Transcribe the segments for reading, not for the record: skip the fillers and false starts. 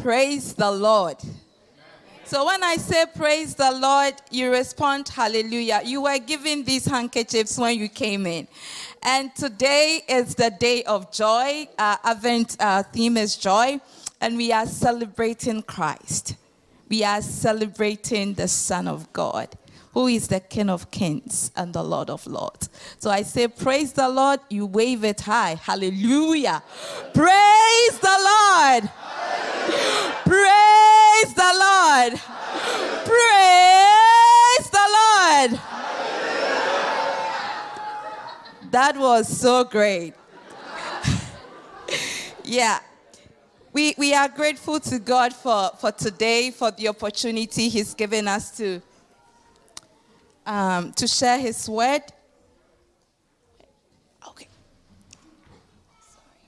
Praise the Lord. So when I say praise the Lord, you respond hallelujah. You were given these handkerchiefs when you came in. And today is the day of joy. Advent theme is joy. And we are celebrating Christ. We are celebrating the Son of God, who is the King of Kings and the Lord of Lords. So I say, praise the Lord. You wave it high. Hallelujah. Praise the Lord. Praise the Lord. Praise the Lord. That was so great. Yeah. We are grateful to God for today, for the opportunity He's given us to share His word. Okay. Sorry.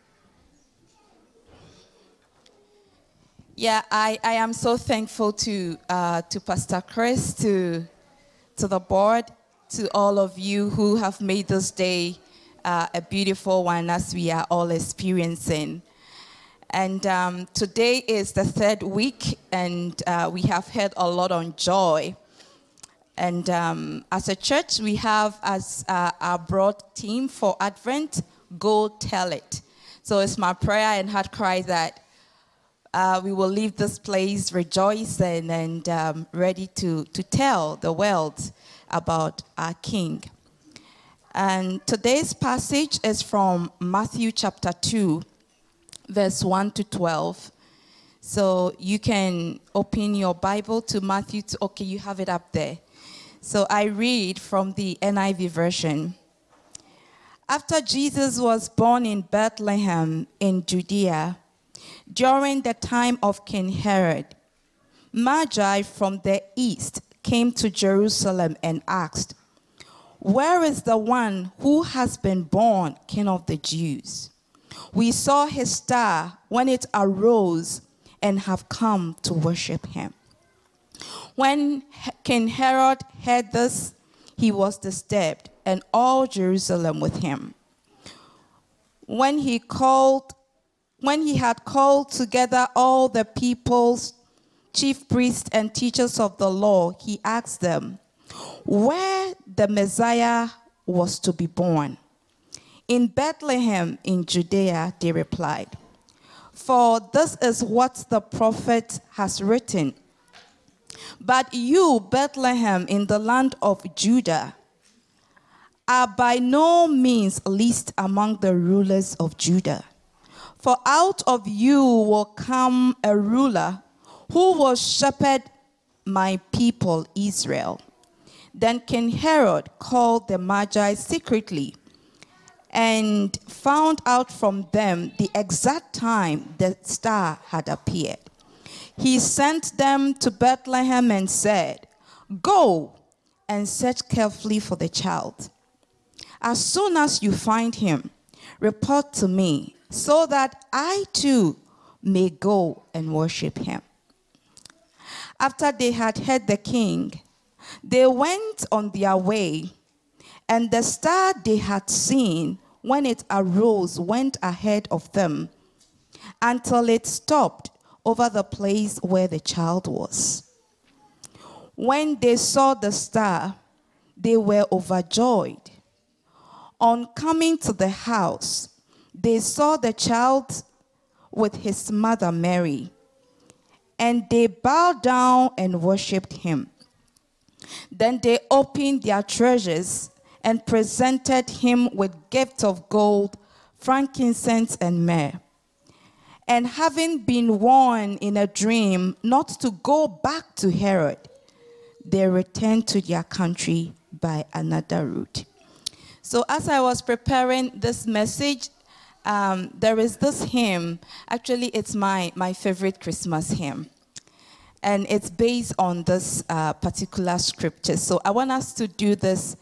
Yeah, I am so thankful to Pastor Chris, to the board, to all of you who have made this day a beautiful one as we are all experiencing. And today is the third week, and we have heard a lot on joy. And as a church, we have as our broad theme for Advent, Go Tell It. So it's my prayer and heart cry that we will leave this place rejoicing and ready to tell the world about our King. And today's passage is from Matthew chapter 2, verse 1 to 12. So you can open your Bible to Matthew 2. Okay, you have it up there. So I read from the NIV version. After Jesus was born in Bethlehem in Judea, during the time of King Herod, Magi from the east came to Jerusalem and asked, "Where is the one who has been born King of the Jews? We saw his star when it arose and have come to worship him." When King Herod heard this, he was disturbed, and all Jerusalem with him. When he had called together all the people's chief priests and teachers of the law, he asked them where the Messiah was to be born. "In Bethlehem in Judea," they replied, "for this is what the prophet has written. But you, Bethlehem, in the land of Judah, are by no means least among the rulers of Judah. For out of you will come a ruler who will shepherd my people Israel." Then King Herod called the Magi secretly and found out from them the exact time the star had appeared. He sent them to Bethlehem and said, "Go and search carefully for the child. As soon as you find him, report to me, so that I too may go and worship him." After they had heard the king, they went on their way, and the star they had seen when it arose went ahead of them until it stopped over the place where the child was. When they saw the star, they were overjoyed. On coming to the house, they saw the child with his mother Mary, and they bowed down and worshipped him. Then they opened their treasures and presented him with gifts of gold, frankincense, and myrrh. And having been warned in a dream not to go back to Herod, they returned to their country by another route. So as I was preparing this message, there is this hymn. Actually, it's my favorite Christmas hymn. And it's based on this particular scripture. So I want us to do this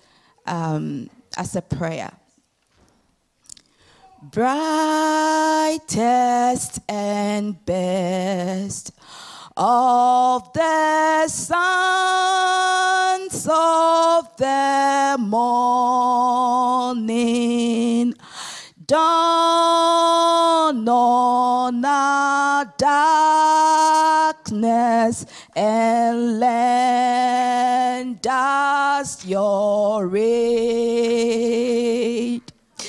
as a prayer. Brightest and best of the sons of the morning, dawn on our darkness and lend us your aid.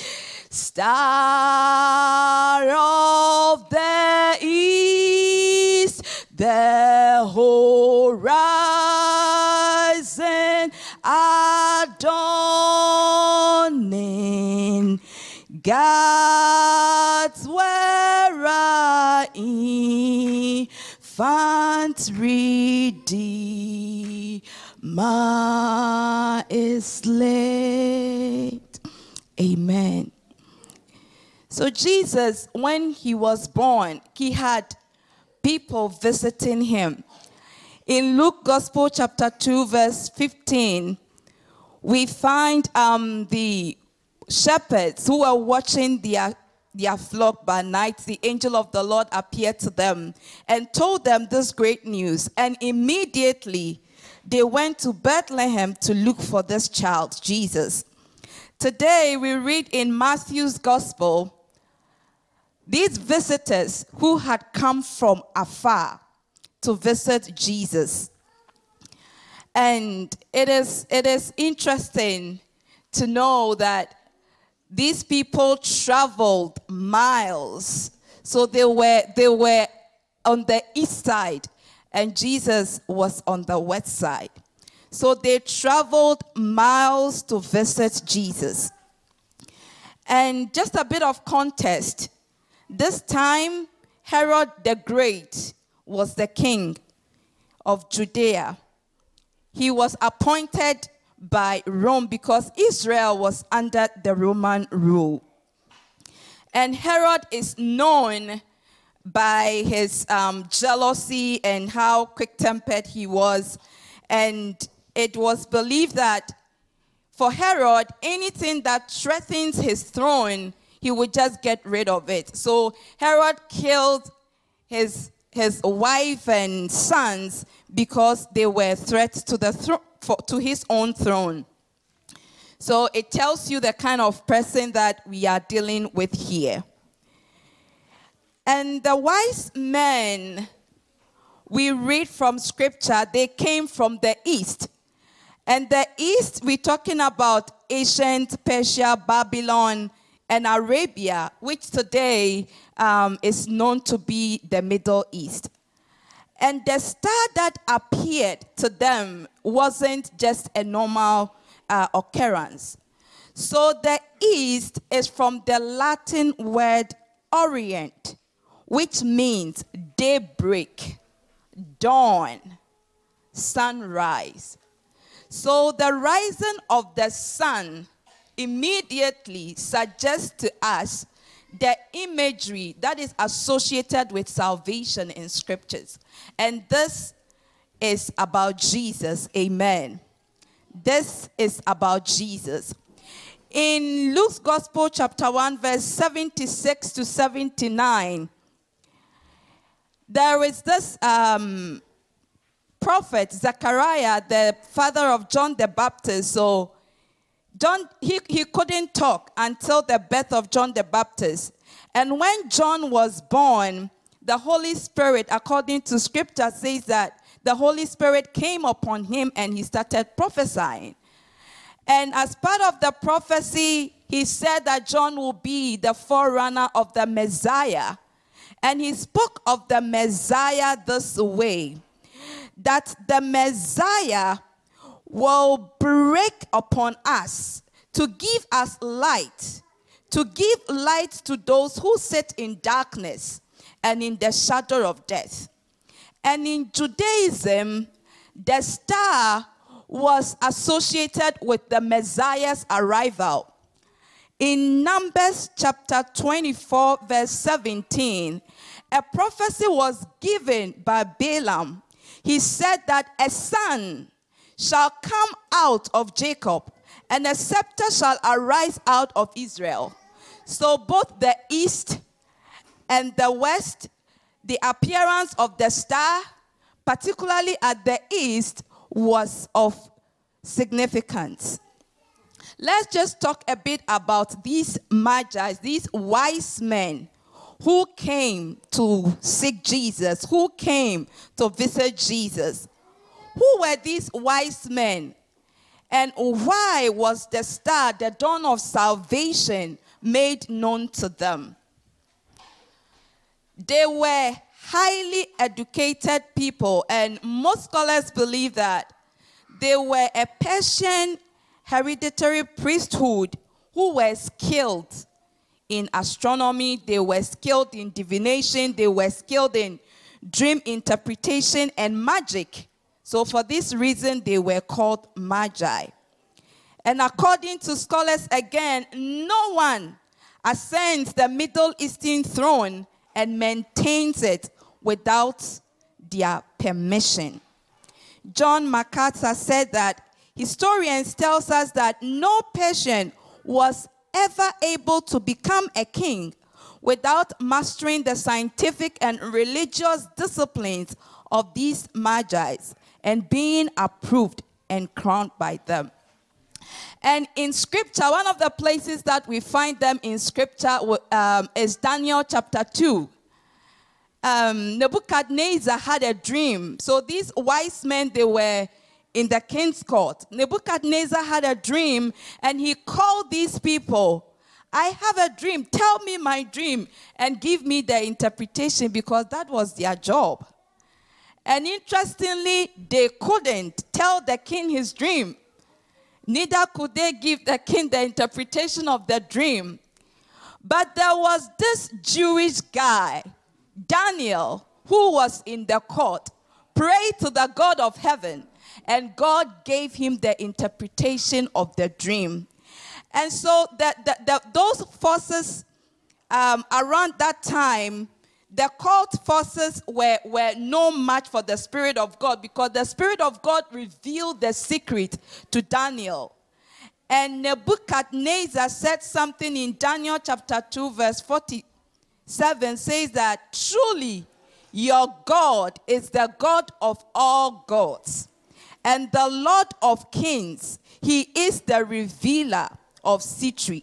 Star of the east, the horizon adorning, God's where our infant Redeemer is laid. Amen. So Jesus, when he was born, he had people visiting him. In Luke Gospel chapter 2, verse 15, we find the shepherds who were watching their flock by night. The angel of the Lord appeared to them and told them this great news. And immediately they went to Bethlehem to look for this child, Jesus. Today we read in Matthew's Gospel, these visitors who had come from afar to visit Jesus. And it is interesting to know that these people traveled miles. So they were on the east side, and Jesus was on the west side. So they traveled miles to visit Jesus. And just a bit of context. This time, Herod the Great was the king of Judea. He was appointed by Rome because Israel was under the Roman rule. And Herod is known by his jealousy and how quick-tempered he was. And it was believed that for Herod, anything that threatens his throne, he would just get rid of it. So Herod killed his wife and sons because they were threats to to his own throne. So it tells you the kind of person that we are dealing with here. And the wise men, we read from scripture, they came from the east. And the east, we're talking about ancient Persia, Babylon, and Arabia, which today is known to be the Middle East. And the star that appeared to them wasn't just a normal occurrence. So the east is from the Latin word orient, which means daybreak, dawn, sunrise. So the rising of the sun immediately suggests to us the imagery that is associated with salvation in scriptures. And this is about Jesus. Amen. This is about Jesus. In Luke's Gospel, chapter 1, verse 76 to 79, there is this prophet, Zechariah, the father of John the Baptist. So John, he couldn't talk until the birth of John the Baptist. And when John was born, the Holy Spirit, according to scripture, says that the Holy Spirit came upon him and he started prophesying. And as part of the prophecy, he said that John will be the forerunner of the Messiah. And he spoke of the Messiah this way, that the Messiah will break upon us to give us light, to give light to those who sit in darkness and in the shadow of death. And in Judaism, the star was associated with the Messiah's arrival. In Numbers chapter 24, verse 17, a prophecy was given by Balaam. He said that a son shall come out of Jacob, and a scepter shall arise out of Israel. So both the east and the west, the appearance of the star, particularly at the east, was of significance. let's just talk a bit about these magi, these wise men who came to seek Jesus, who came to visit Jesus. Who were these wise men? And why was the star, the dawn of salvation, made known to them? They were highly educated people, and most scholars believe that they were a Persian hereditary priesthood who were skilled in astronomy, they were skilled in divination, they were skilled in dream interpretation and magic. So for this reason, they were called magi. And according to scholars, again, no one ascends the Middle Eastern throne and maintains it without their permission. John MacArthur said that historians tells us that no Persian was ever able to become a king without mastering the scientific and religious disciplines of these magi and being approved and crowned by them. And in scripture, one of the places that we find them in scripture is Daniel chapter 2. Nebuchadnezzar had a dream. So these wise men, they were in the king's court. Nebuchadnezzar had a dream, and he called these people. I have a dream. Tell me my dream and give me the interpretation, because that was their job. And interestingly, they couldn't tell the king his dream. Neither could they give the king the interpretation of the dream. But there was this Jewish guy, Daniel, who was in the court, prayed to the God of heaven, and God gave him the interpretation of the dream. And so those forces around that time, the cult forces were no match for the Spirit of God, because the Spirit of God revealed the secret to Daniel. And Nebuchadnezzar said something in Daniel chapter 2 verse 47, says that truly your God is the God of all gods and the Lord of kings. He is the revealer of secret.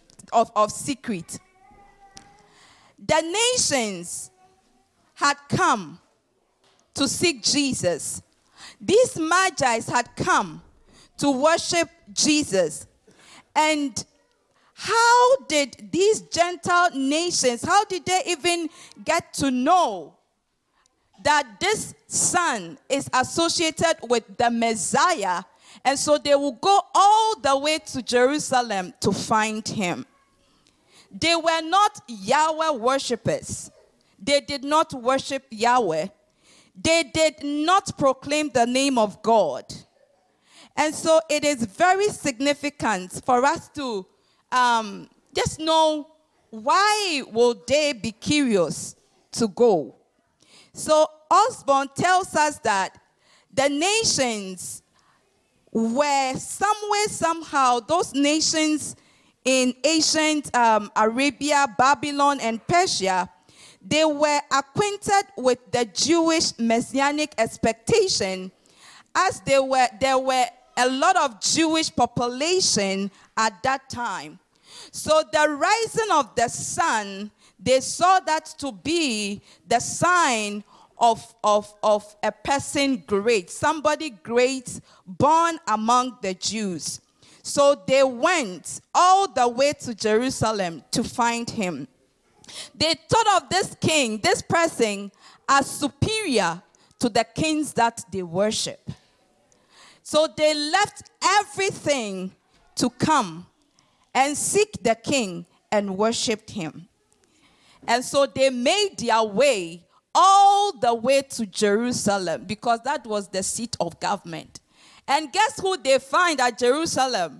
The nations had come to seek Jesus. These magi had come to worship Jesus. And how did these Gentile nations, how did they even get to know that this son is associated with the Messiah? And so they will go all the way to Jerusalem to find him. They were not Yahweh worshippers. They did not worship Yahweh. They did not proclaim the name of God. And so it is very significant for us to just know, why will they be curious to go? So Osborne tells us that the nations were somewhere, somehow, those nations in ancient Arabia, Babylon, and Persia, they were acquainted with the Jewish messianic expectation, as there were a lot of Jewish population at that time. So the rising of the sun, they saw that to be the sign of a person great, somebody great born among the Jews. So they went all the way to Jerusalem to find him. They thought of this king, this person, as superior to the kings that they worship. So they left everything to come and seek the king and worshiped him. And so they made their way all the way to Jerusalem, because that was the seat of government. And guess who they find at Jerusalem?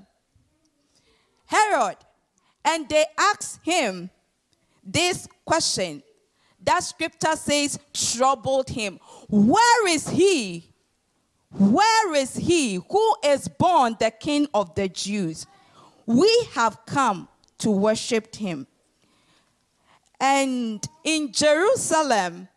Herod. And they asked him this question that scripture says troubled him. Where is he? Where is he who is born the King of the Jews? We have come to worship him. And in Jerusalem,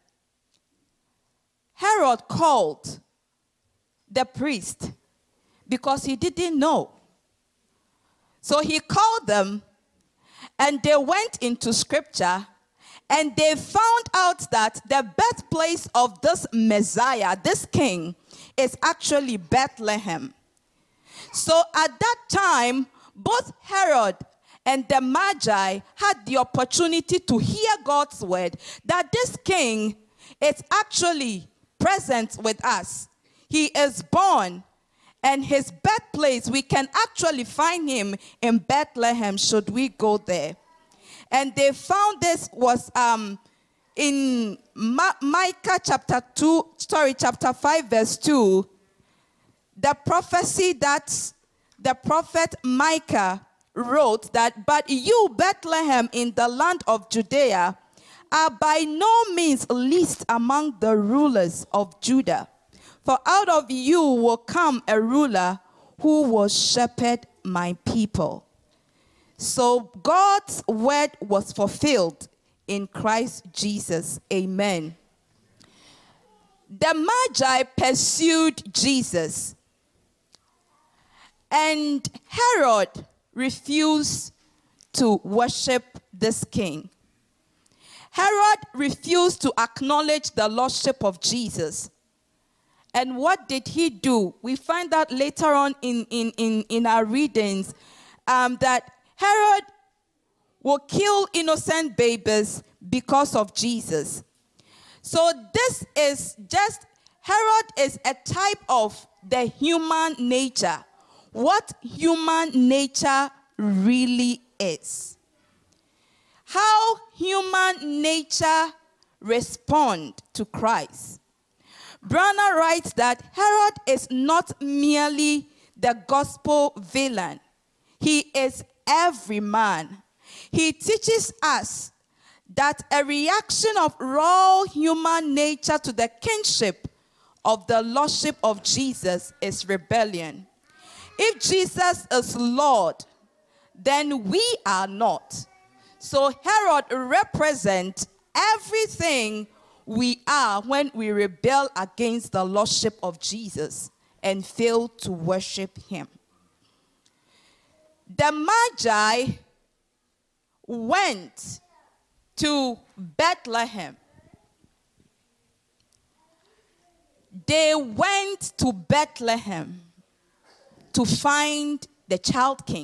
Herod called the priest because he didn't know. So he called them, and they went into scripture, and they found out that the birthplace of this Messiah, this king, is actually Bethlehem. So at that time, both Herod and the Magi had the opportunity to hear God's word that this king is actually present with us. He is born, and his birthplace, we can actually find him in Bethlehem should we go there. And they found this was in Micah chapter 5 verse 2, the prophecy that the prophet Micah wrote that, "But you, Bethlehem, in the land of Judea, are by no means least among the rulers of Judah. For out of you will come a ruler who will shepherd my people." So God's word was fulfilled in Christ Jesus. Amen. The Magi pursued Jesus, and Herod refused to worship this king. Herod refused to acknowledge the lordship of Jesus. And what did he do? We find out later on in our readings that Herod will kill innocent babies because of Jesus. So this is just, Herod is a type of the human nature. What human nature really is. How human nature responds to Christ. Branner writes that Herod is not merely the gospel villain. He is every man. He teaches us that a reaction of raw human nature to the kingship of the lordship of Jesus is rebellion. If Jesus is Lord, then we are not. So Herod represents everything we are when we rebel against the lordship of Jesus and fail to worship him. The Magi went to Bethlehem. They went to Bethlehem to find the child king.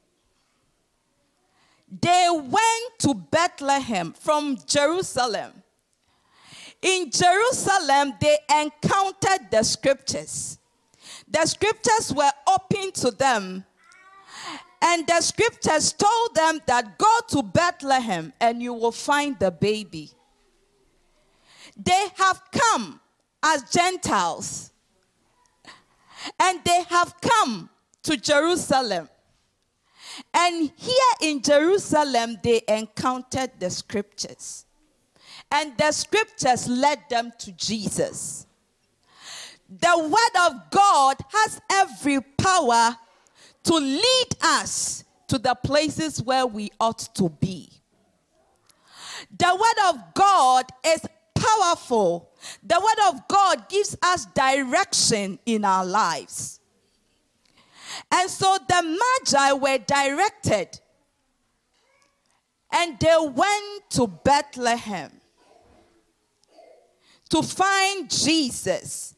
They went to Bethlehem from Jerusalem. In Jerusalem, they encountered the scriptures. The scriptures were open to them. And the scriptures told them that go to Bethlehem and you will find the baby. They have come as Gentiles. And they have come to Jerusalem. And here in Jerusalem, they encountered the scriptures. And the scriptures led them to Jesus. The word of God has every power to lead us to the places where we ought to be. The word of God is powerful. The word of God gives us direction in our lives. And so the Magi were directed, and they went to Bethlehem to find Jesus.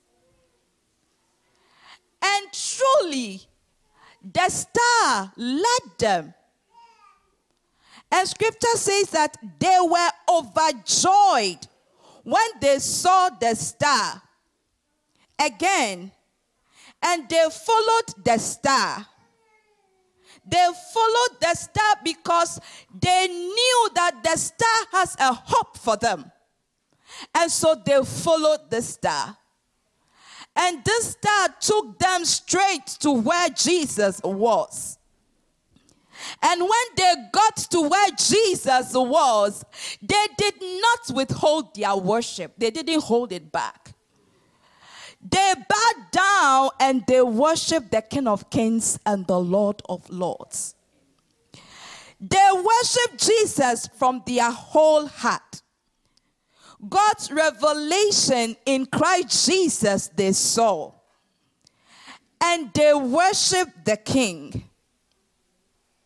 And truly, the star led them. And scripture says that they were overjoyed when they saw the star again. And they followed the star. They followed the star because they knew that the star has a hope for them. And so they followed the star. And this star took them straight to where Jesus was. And when they got to where Jesus was, they did not withhold their worship. They didn't hold it back. They bowed down and they worshiped the King of Kings and the Lord of Lords. They worshiped Jesus from their whole heart. God's revelation in Christ Jesus they saw. And they worshiped the King.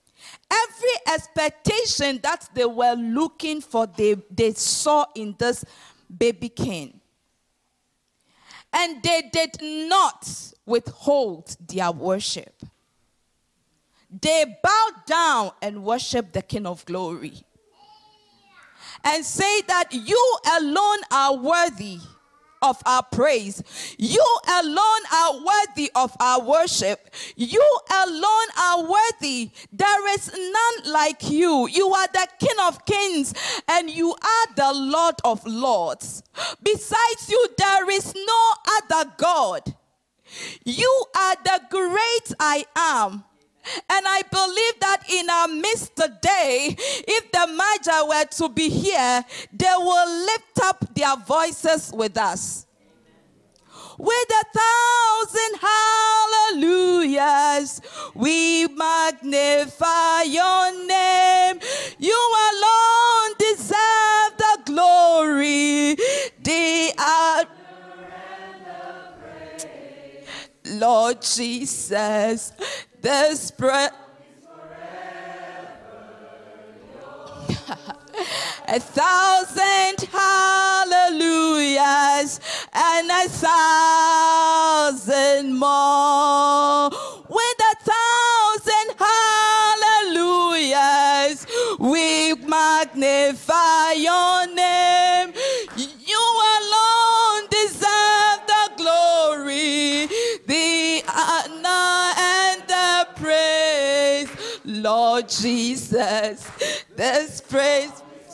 Every expectation that they were looking for, they saw in this baby king. And they did not withhold their worship. They bowed down and worshiped the King of Glory. And say that you alone are worthy of our praise. You alone are worthy of our worship. You alone are worthy. There is none like you. You are the King of Kings and you are the Lord of Lords. Besides you, there is no other God. You are the great I am. And I believe that in our midst today, if the Magi were to be here, they will lift up their voices with us. With 1,000 hallelujahs, we magnify your name. You alone deserve the glory, the honor, Lord Jesus. This breath 1,000 hallelujahs and 1,000 more. With 1,000 hallelujahs, we magnify your name. You alone deserve the glory, the honor, and the praise. Lord Jesus, this praise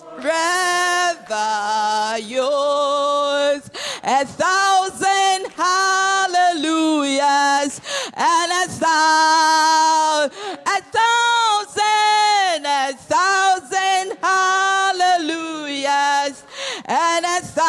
forever yours. 1,000 hallelujahs and 1,000 hallelujahs and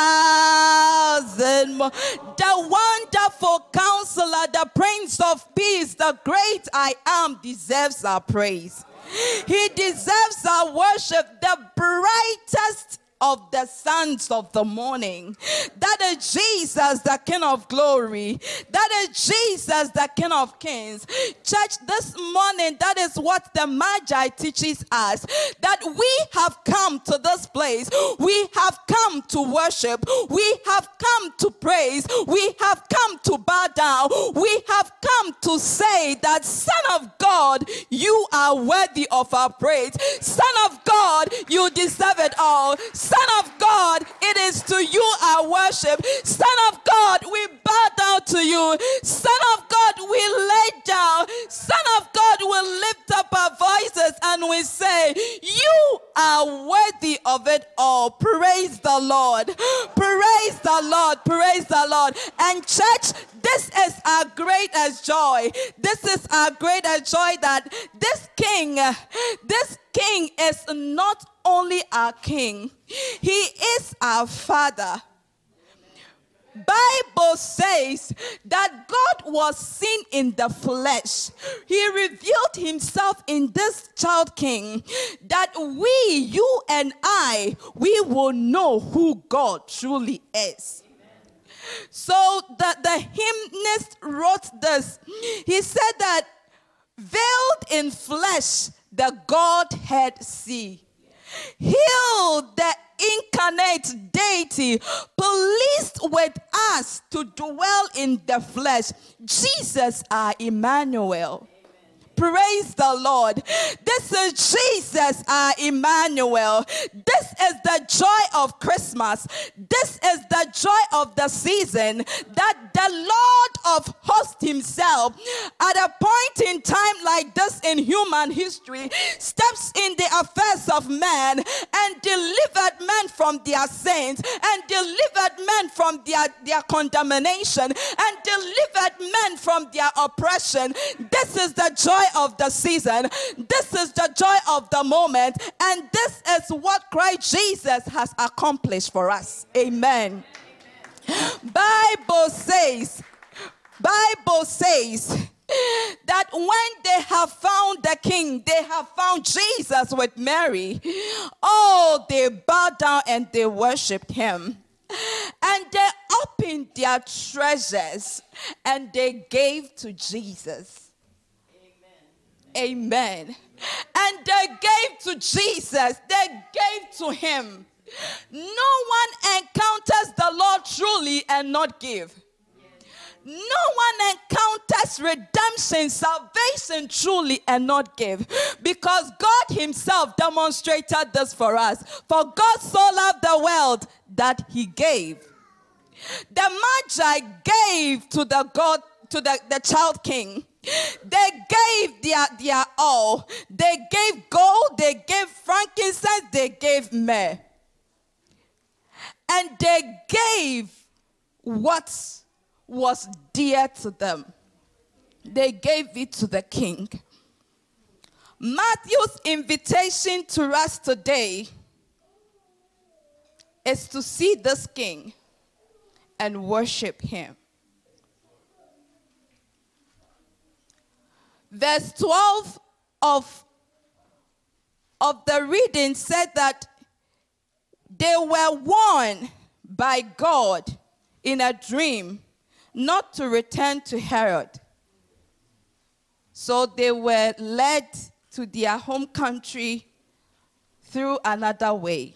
1,000 more. The wonderful Counselor, the Prince of Peace, the great I am deserves our praise. He deserves our worship, the brightest of the sons of the morning. That is Jesus, the King of Glory. That is Jesus, the King of Kings. Church, this morning, that is what the Magi teaches us, that we have come to this place. We have come to worship. We have come to praise. We have come to bow down. We have come to say that, Son of God, you are worthy of our praise. Son of God, you deserve it all. Son of God, it is to you our worship. Son of God, we bow down to you. Son of God, we lay down. Son of God, we lift up our voices and we say, you are worthy of it all. Praise the Lord. Praise the Lord. Praise the Lord. And church, this is our greatest joy. This is our greatest joy, that this king is not only our king, he is our father. Bible says that God was seen in the flesh. He revealed himself in this child king, that we, you and I, we will know who God truly is. So the hymnist wrote this. He said that veiled in flesh the Godhead see. Healed the incarnate deity, pleased with us to dwell in the flesh. Jesus our Emmanuel. Praise the Lord. This is Jesus, our Emmanuel. This is the joy of Christmas. This is the joy of the season, that the Lord of hosts himself, at a point in time like this in human history, steps in the affairs of man and delivered men from their sins, and delivered men from their condemnation, and delivered men from their oppression. This is the joy of the season. This is the joy of the moment. And this is what Christ Jesus has accomplished for us. Amen. Bible says that when they have found the king, they have found Jesus with Mary. Oh, they bowed down and they worshipped him. And they opened their treasures and they gave to Jesus. Amen. And And they gave to Jesus. They gave to him. No one encounters the Lord truly and not give. No one encounters redemption, salvation truly and not give. Because God himself demonstrated this for us. For God so loved the world that he gave. The Magi gave to the child king. They gave their all. They gave gold, they gave frankincense, they gave myrrh. And they gave what was dear to them. They gave it to the king. Matthew's invitation to us today is to see this king and worship him. Verse 12 of the reading said that they were warned by God in a dream not to return to Herod. So they were led to their home country through another way.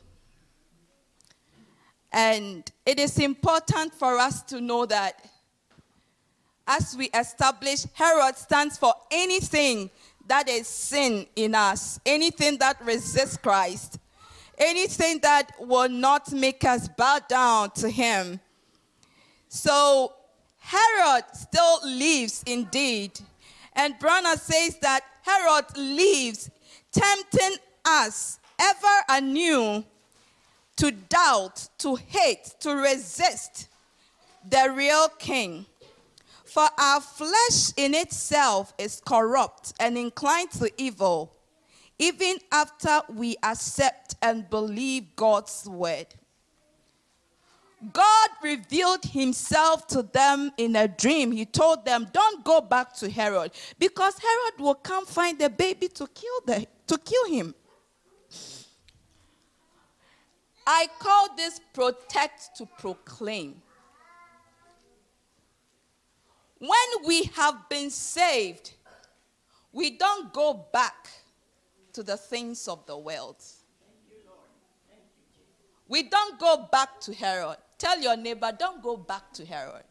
And it is important for us to know that as we establish, Herod stands for anything that is sin in us, anything that resists Christ, anything that will not make us bow down to him. So Herod still lives indeed. And Branham says that Herod lives, tempting us ever anew to doubt, to hate, to resist the real king. For our flesh in itself is corrupt and inclined to evil, even after we accept and believe God's word. God revealed himself to them in a dream. He told them, don't go back to Herod, because Herod will come find the baby to kill him. I call this protect to proclaim. When we have been saved, we don't go back to the things of the world. We don't go back to Herod. Tell your neighbor, don't go back to Herod.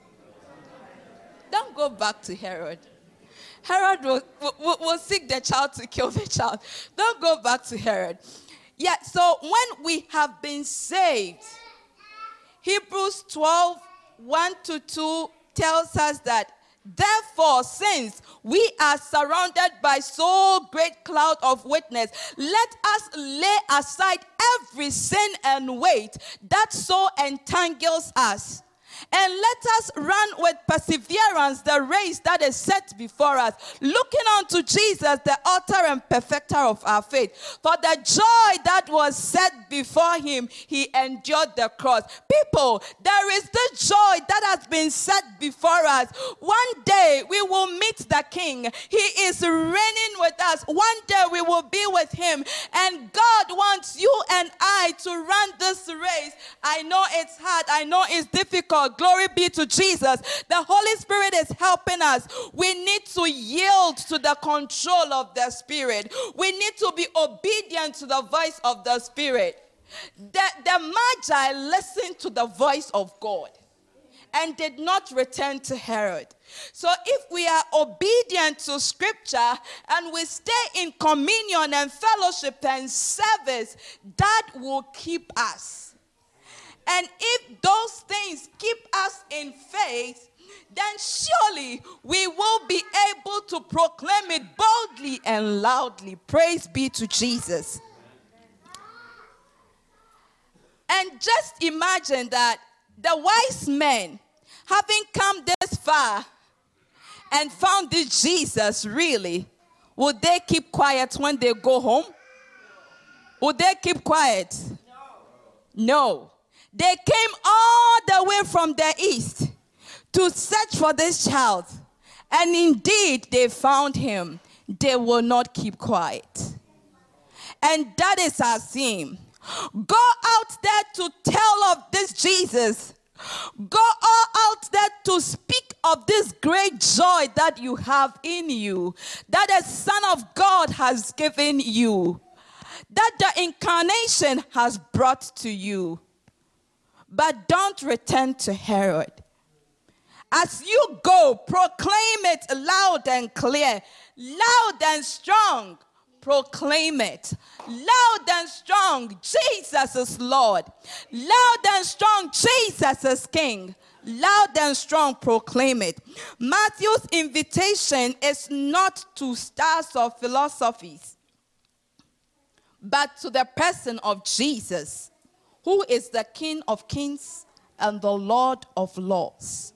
Don't go back to Herod. Herod will seek the child to kill the child. Don't go back to Herod. Yeah, so when we have been saved, Hebrews 12, 1-2 tells us that, therefore, since we are surrounded by so great cloud of witness, let us lay aside every sin and weight that so entangles us. And let us run with perseverance the race that is set before us, looking unto Jesus, the author and perfecter of our faith. For the joy that was set before him, he endured the cross. People, there is this joy that has been set before us. One day we will meet the King. He is reigning with us. One day we will be with him. And God wants you and I to run this race. I know it's hard. I know it's difficult. Glory be to Jesus. The Holy Spirit is helping us. We need to yield to the control of the Spirit. We need to be obedient to the voice of the Spirit. The Magi listened to the voice of God and did not return to Herod. So if we are obedient to Scripture and we stay in communion and fellowship and service, that will keep us. And if those things keep us in faith, then surely we will be able to proclaim it boldly and loudly. Praise be to Jesus. And just imagine that the wise men, having come this far and found this Jesus, really, would they keep quiet when they go home? Would they keep quiet? No. They came all the way from the east to search for this child. And indeed, they found him. They will not keep quiet. And that is our theme. Go out there to tell of this Jesus. Go all out there to speak of this great joy that you have in you, that the Son of God has given you, that the incarnation has brought to you. But don't return to Herod. As you go, proclaim it loud and clear, loud and strong. Proclaim it loud and strong. Jesus is Lord. Loud and strong. Jesus is King. Loud and strong, proclaim it. Matthew's invitation is not to stars or philosophies, but to the person of Jesus, who is the King of Kings and the Lord of Lords.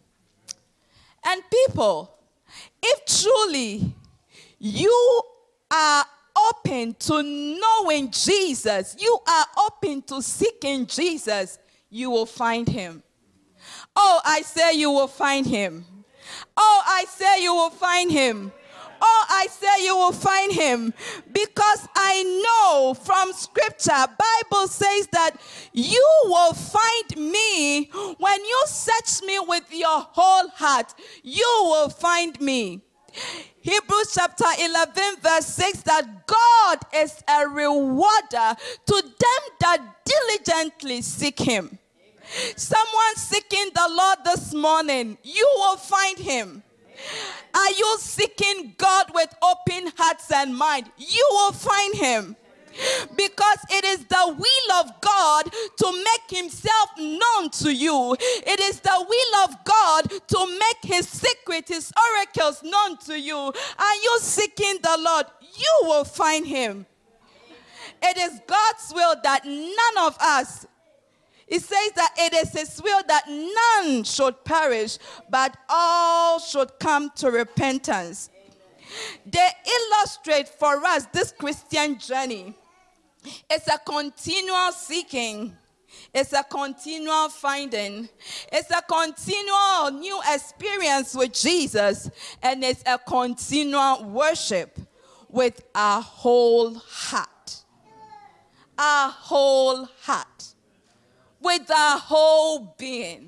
And people, if truly you are open to knowing Jesus, you are open to seeking Jesus, you will find him. Oh, I say you will find him. Oh, I say you will find him. Oh, I say you will find him. Because I know from scripture, Bible says that you will find me when you search me with your whole heart. You will find me. Hebrews chapter 11 verse 6, that God is a rewarder to them that diligently seek him. Someone seeking the Lord this morning, you will find him. Are you seeking God with open hearts and mind? You will find him. Because it is the will of God to make himself known to you. It is the will of God to make his secret, his oracles known to you. Are you seeking the Lord? You will find him. It is God's will that none of us, it says that it is his will that none should perish, but all should come to repentance. They illustrate for us this Christian journey. It's a continual seeking. It's a continual finding. It's a continual new experience with Jesus. And it's a continual worship with our whole heart. Our whole heart. With our whole being.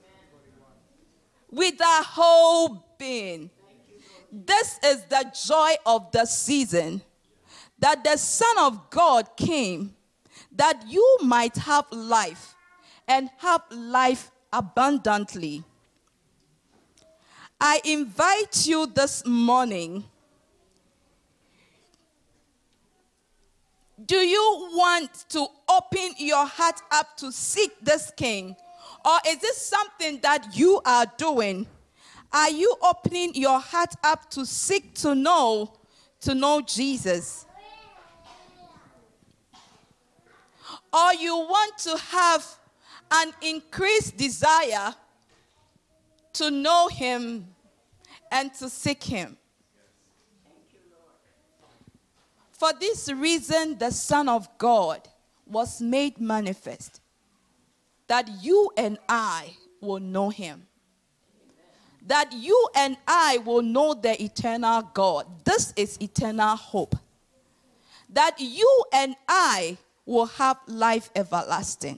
With our whole being. This is the joy of the season. That the Son of God came that you might have life and have life abundantly. I invite you this morning. Do you want to open your heart up to seek this King? Or is this something that you are doing? Are you opening your heart up to seek to know Jesus? Or you want to have an increased desire to know him and to seek him? For this reason, the Son of God was made manifest, that you and I will know him. That you and I will know the eternal God. This is eternal hope. That you and I will have life everlasting.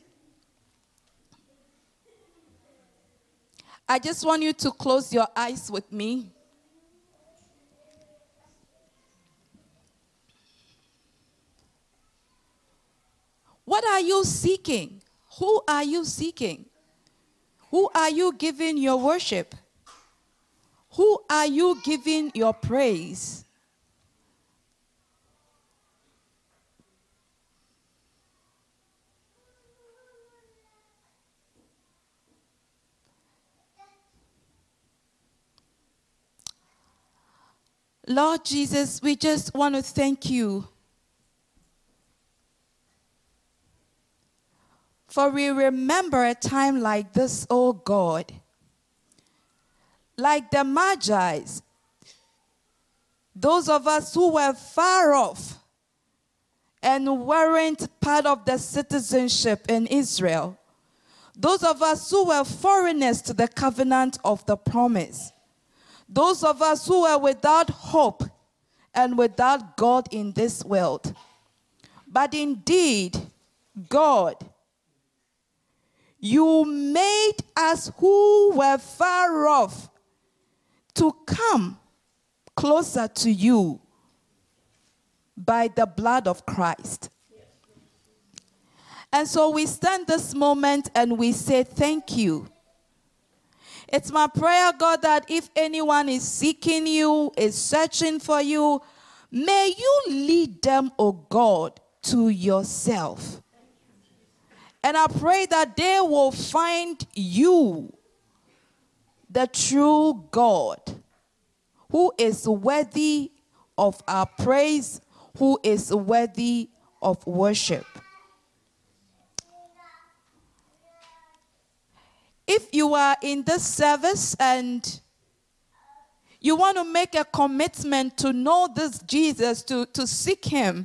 I just want you to close your eyes with me. What are you seeking? Who are you seeking? Who are you giving your worship? Who are you giving your praise? Lord Jesus, we just want to thank you for we remember a time like this, oh God, like the Magi's, those of us who were far off and weren't part of the citizenship in Israel, those of us who were foreigners to the covenant of the promise, those of us who were without hope and without God in this world. But indeed, God, You made us who were far off to come closer to you by the blood of Christ. And so we stand this moment and we say thank you. It's my prayer, God, that if anyone is seeking you, is searching for you, may you lead them, oh God, to yourself. And I pray that they will find you, the true God, who is worthy of our praise, who is worthy of worship. If you are in this service and you want to make a commitment to know this Jesus, to seek him,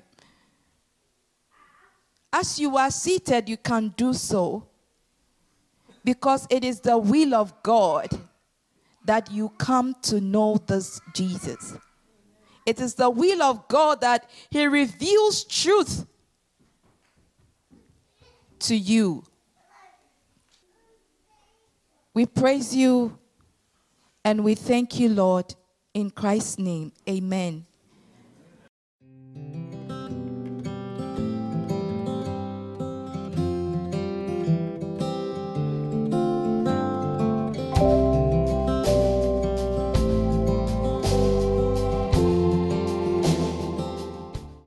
as you are seated, you can do so, because it is the will of God that you come to know this Jesus. It is the will of God that he reveals truth to you. We praise you and we thank you, Lord, in Christ's name. Amen.